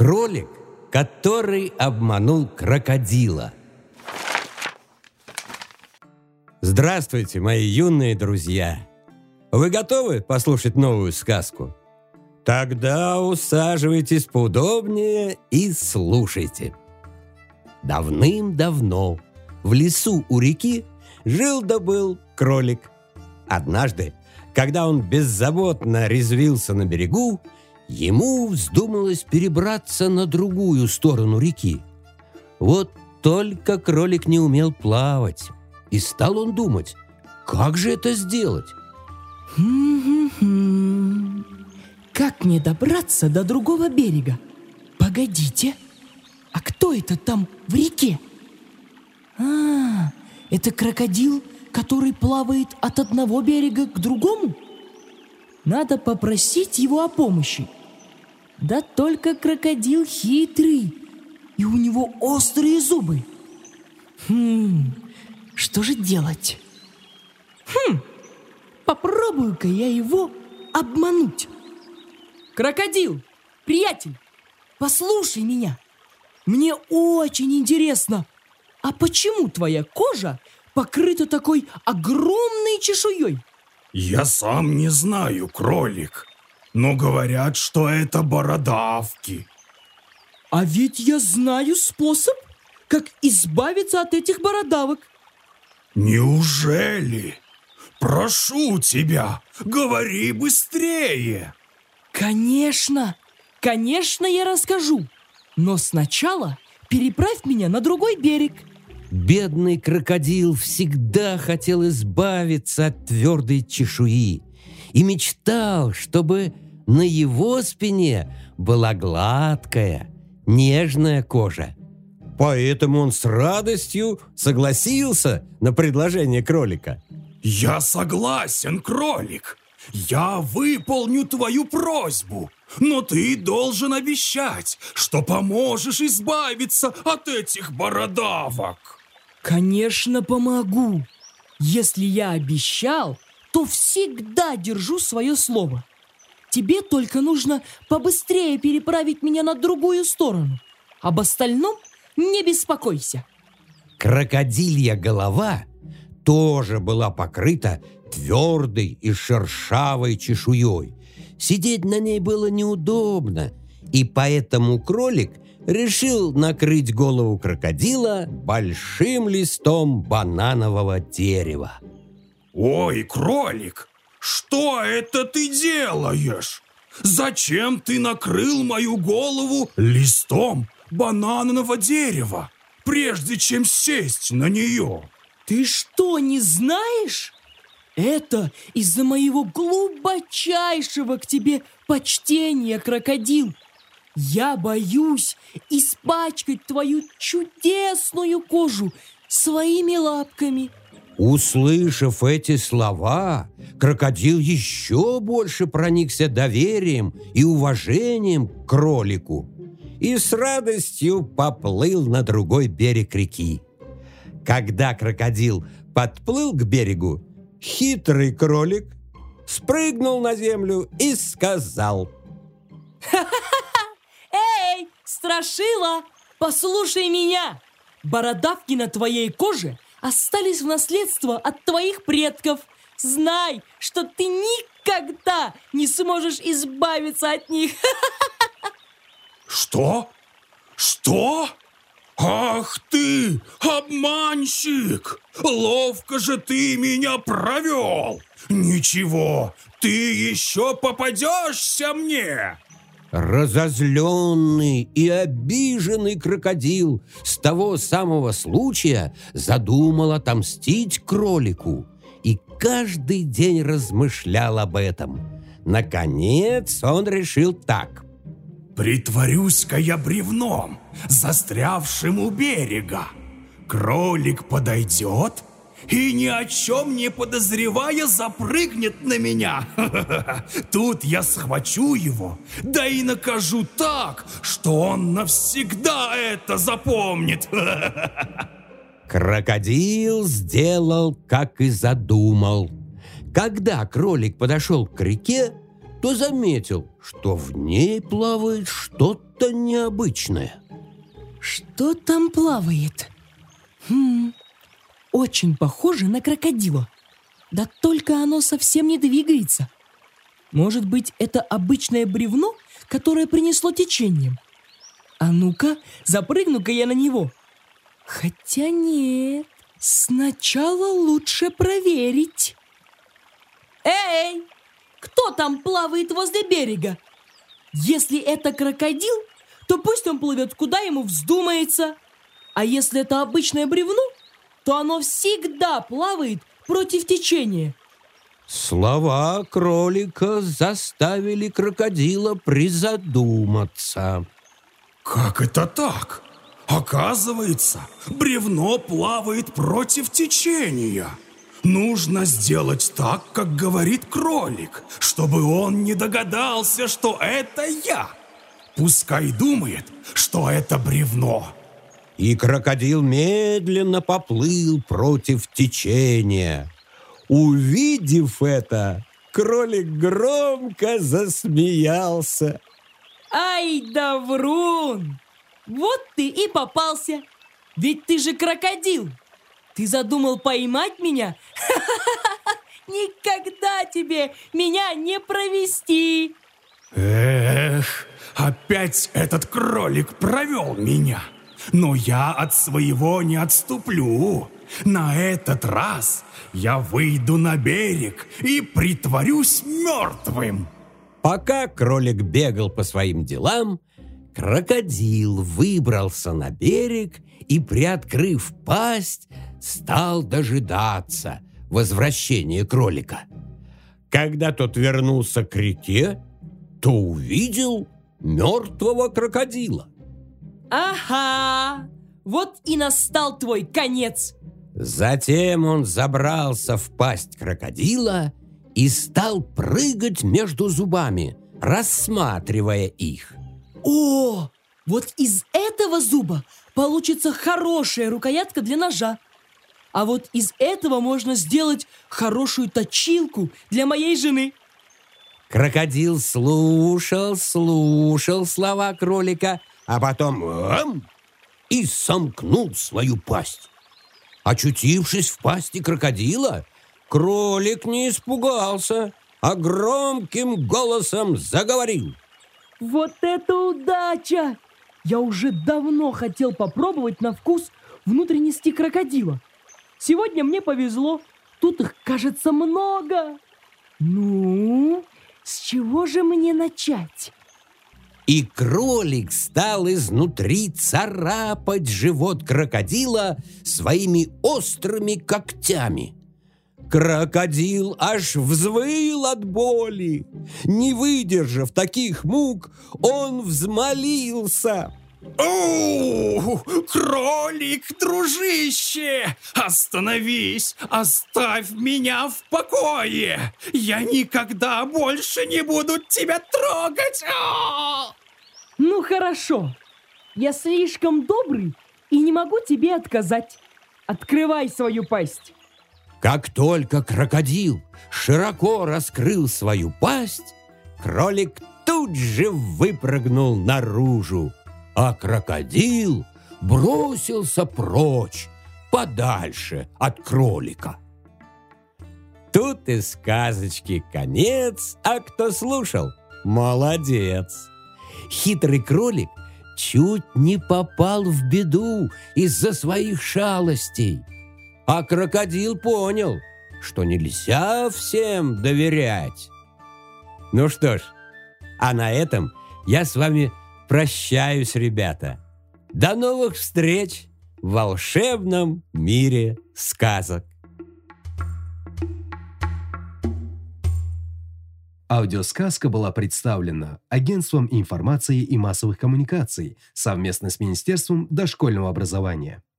Кролик, который обманул крокодила. Здравствуйте, мои юные друзья! Вы готовы послушать новую сказку? Тогда усаживайтесь поудобнее и слушайте. Давным-давно в лесу у реки жил-да-был кролик. Однажды, когда он беззаботно резвился на берегу, ему вздумалось перебраться на другую сторону реки. Вот только кролик не умел плавать, и стал он думать, как же это сделать? Как мне добраться до другого берега? Погодите, а кто это там в реке? Это крокодил, который плавает от одного берега к другому? Надо попросить его о помощи. Да только крокодил хитрый, и у него острые зубы. Что же делать? Попробую-ка я его обмануть. Крокодил, приятель, послушай меня. Мне очень интересно, а почему твоя кожа покрыта такой огромной чешуей? Я сам не знаю, кролик, но говорят, что это бородавки. А ведь я знаю способ, как избавиться от этих бородавок. Неужели? Прошу тебя, говори быстрее. Конечно, я расскажу. Но сначала переправь меня на другой берег. Бедный крокодил всегда хотел избавиться от твердой чешуи и мечтал, чтобы на его спине была гладкая, нежная кожа. Поэтому он с радостью согласился на предложение кролика. Я согласен, кролик. Я выполню твою просьбу, но ты должен обещать, что поможешь избавиться от этих бородавок. Конечно, помогу. Если я обещал, то всегда держу свое слово. Тебе только нужно побыстрее переправить меня на другую сторону. Об остальном не беспокойся. Крокодилья голова тоже была покрыта твердой и шершавой чешуей. Сидеть на ней было неудобно, и поэтому кролик решил накрыть голову крокодила большим листом бананового дерева. Ой, кролик, что это ты делаешь? Зачем ты накрыл мою голову листом бананового дерева, прежде чем сесть на нее? Ты что, не знаешь? Это из-за моего глубочайшего к тебе почтения, крокодил. Я боюсь испачкать твою чудесную кожу своими лапками. Услышав эти слова, крокодил еще больше проникся доверием и уважением к кролику и с радостью поплыл на другой берег реки. Когда крокодил подплыл к берегу, хитрый кролик спрыгнул на землю и сказал: «Эй, страшила, послушай меня! Бородавки на твоей коже остались в наследство от твоих предков. Знай, что ты никогда не сможешь избавиться от них!» Что? Что? Ах ты, обманщик! Ловко же ты меня провел! Ничего, ты еще попадешься мне! Разозленный и обиженный крокодил с того самого случая задумал отомстить кролику и каждый день размышлял об этом. Наконец он решил так: притворюсь-ка я бревном, застрявшим у берега. Кролик подойдет и, ни о чем не подозревая, запрыгнет на меня. Тут я схвачу его, да и накажу так, что он навсегда это запомнит. Крокодил сделал, как и задумал. Когда кролик подошел к реке, то заметил, что в ней плавает что-то что-то необычное. Что там плавает? Очень похоже на крокодила. Да только оно совсем не двигается. Может быть, это обычное бревно, которое принесло течением? А ну-ка, запрыгну-ка я на него. Хотя нет, сначала лучше проверить. Эй, кто там плавает возле берега? Если это крокодил, то пусть он плывет, куда ему вздумается. А если это обычное бревно, то оно всегда плавает против течения. Слова кролика заставили крокодила призадуматься. Как это так? Оказывается, бревно плавает против течения. Нужно сделать так, как говорит кролик, чтобы он не догадался, что это я. Пускай думает, что это бревно. И крокодил медленно поплыл против течения. Увидев это, кролик громко засмеялся. Ай да врун! Вот ты и попался. Ведь ты же крокодил. Ты задумал поймать меня? Никогда тебе меня не провести. Эх, опять этот кролик провел меня. Но я от своего не отступлю. На этот раз я выйду на берег и притворюсь мертвым. Пока кролик бегал по своим делам, крокодил выбрался на берег и, приоткрыв пасть, стал дожидаться возвращения кролика. Когда тот вернулся к реке, то увидел мертвого крокодила. Ага, вот и настал твой конец. Затем он забрался в пасть крокодила и стал прыгать между зубами, рассматривая их. О, вот из этого зуба получится хорошая рукоятка для ножа. А вот из этого можно сделать хорошую точилку для моей жены. Крокодил слушал слова кролика, а потом и сомкнул свою пасть. Очутившись в пасти крокодила, кролик не испугался, а громким голосом заговорил. Вот это удача! Я уже давно хотел попробовать на вкус внутренности крокодила. Сегодня мне повезло, тут их, кажется, много. Ну, с чего же мне начать? И кролик стал изнутри царапать живот крокодила своими острыми когтями. Крокодил аж взвыл от боли. Не выдержав таких мук, он взмолился. О, кролик, дружище, остановись, оставь меня в покое. Я никогда больше не буду тебя трогать. Ну хорошо, я слишком добрый и не могу тебе отказать. Открывай свою пасть. Как только крокодил широко раскрыл свою пасть, кролик тут же выпрыгнул наружу, а крокодил бросился прочь, подальше от кролика. Тут и сказочки конец, а кто слушал, молодец. Хитрый кролик чуть не попал в беду из-за своих шалостей. А крокодил понял, что нельзя всем доверять. Ну что ж, а на этом я с вами прощаюсь, ребята. До новых встреч в волшебном мире сказок. Аудиосказка была представлена Агентством информации и массовых коммуникаций совместно с Министерством дошкольного образования.